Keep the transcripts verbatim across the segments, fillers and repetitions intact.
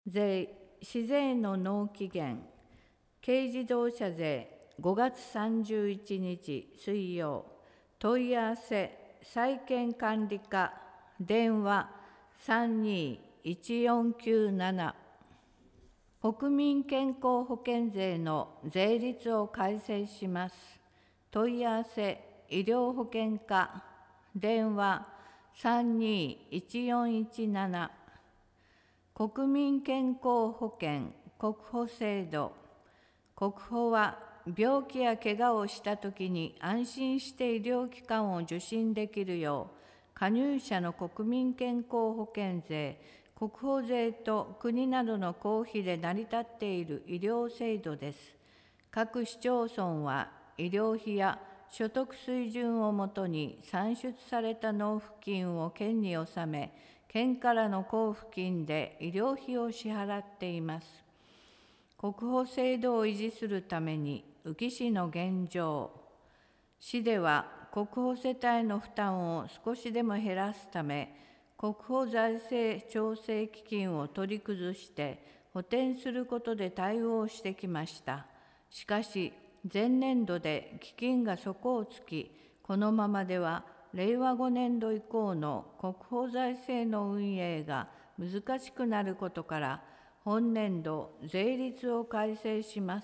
税、市税の納期限、軽自動車税ごがつさんじゅういちにち水曜、問い合わせ、債権管理課、電話さんにいちよんきゅうなな。国民健康保険税の税率を改正します。問い合わせ、医療保険課、電話さんにいちよんいちなな。国民健康保険国保制度。国保は病気や怪我をしたときに安心して医療機関を受診できるよう、加入者の国民健康保険税、国保税と国などの公費で成り立っている医療制度です。各市町村は医療費や所得水準をもとに算出された納付金を県に納め、県からの交付金で医療費を支払っています。国保制度を維持するために、宇城市の現状、市では国保世帯の負担を少しでも減らすため、国保財政調整基金を取り崩して補填することで対応してきました。しかし、前年度で基金が底をつき、このままではれいわごねんど以降の国保財政の運営が難しくなることから、本年度税率を改正します。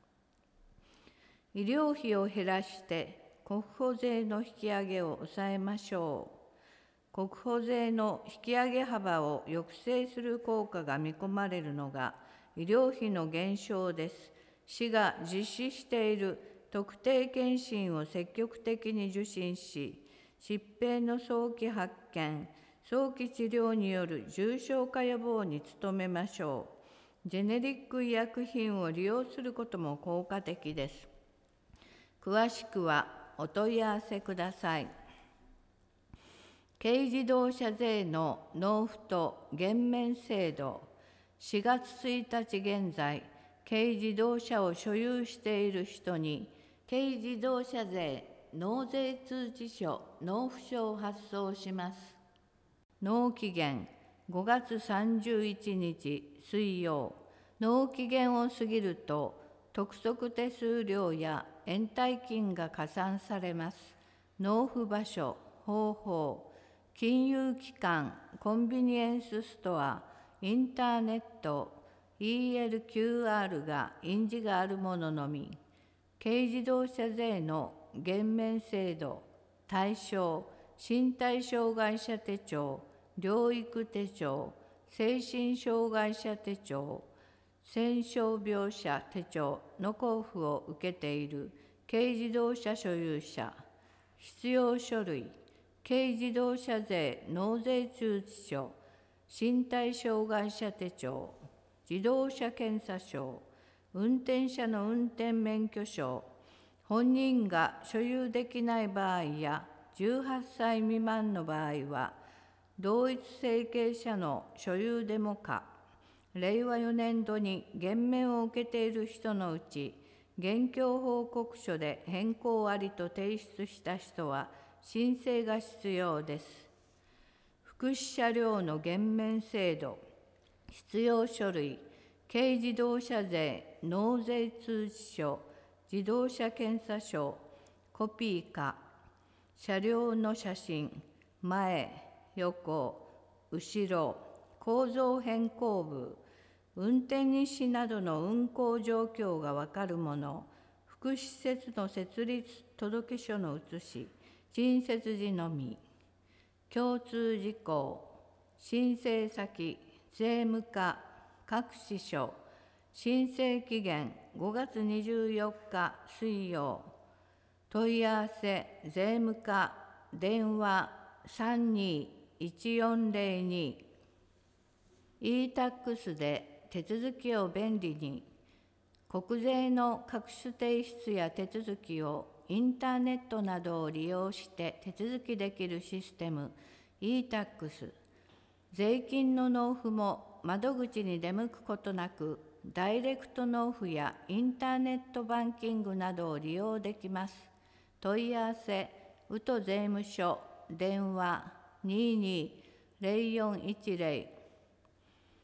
医療費を減らして国保税の引き上げを抑えましょう。国保税の引き上げ幅を抑制する効果が見込まれるのが医療費の減少です。市が実施している特定健診を積極的に受診し、疾病の早期発見、早期治療による重症化予防に努めましょう。ジェネリック医薬品を利用することも効果的です。詳しくはお問い合わせください。軽自動車税の納付と減免制度。しがつついたち現在、軽自動車を所有している人に、軽自動車税納税通知書納付書を発送します。納期限ごがつさんじゅういちにち水曜。納期限を過ぎると、督促手数料や延滞金が加算されます。納付場所、方法、金融機関、コンビニエンスストア、インターネット、イーエルキューアール が印字があるもののみ。軽自動車税の減免制度、対象、身体障害者手帳、療育手帳、精神障害者手帳、戦傷病者手帳の交付を受けている軽自動車所有者、必要書類、軽自動車税納税通知書、身体障害者手帳、自動車検査証、運転者の運転免許証、本人が所有できない場合やじゅうはっさい未満の場合は、同一生計者の所有でもか、れいわよねんどに減免を受けている人のうち、現況報告書で変更ありと提出した人は申請が必要です。福祉車両の減免制度、必要書類、軽自動車税納税通知書、自動車検査証、コピーか、車両の写真、前、横、後ろ、構造変更部、運転日誌などの運行状況がわかるもの、福祉施設の設立届書の写し、新設時のみ、共通事項、申請先、税務課、各支所、申請期限ごがつにじゅうよっか水曜。問い合わせ、税務課、電話さんにいちよんぜろに。e-タックス で手続きを便利に。国税の各種提出や手続きをインターネットなどを利用して手続きできるシステム e-タックス。税金の納付も窓口に出向くことなく、ダイレクト納付やインターネットバンキングなどを利用できます。問い合わせ、宇都税務署、電話にーにーぜろよんいちぜろ。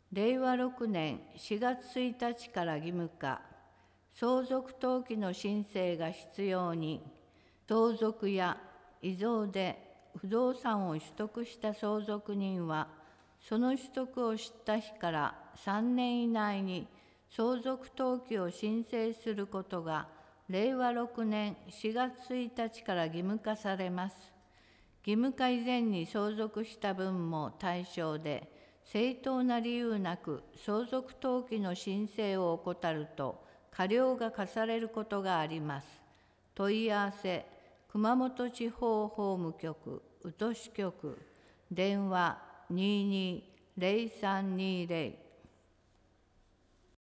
れいわろくねんしがつついたちから義務化、相続登記の申請が必要に、相続や遺贈で不動産を取得した相続人は、その取得を知った日からさんねん以内に相続登記を申請することが、れいわろくねんしがつついたちから義務化されます。義務化以前に相続した分も対象で、正当な理由なく相続登記の申請を怠ると、過料が課されることがあります。問い合わせ、熊本地方法務局宇土支局、電話にーにーぜろさんにーぜろ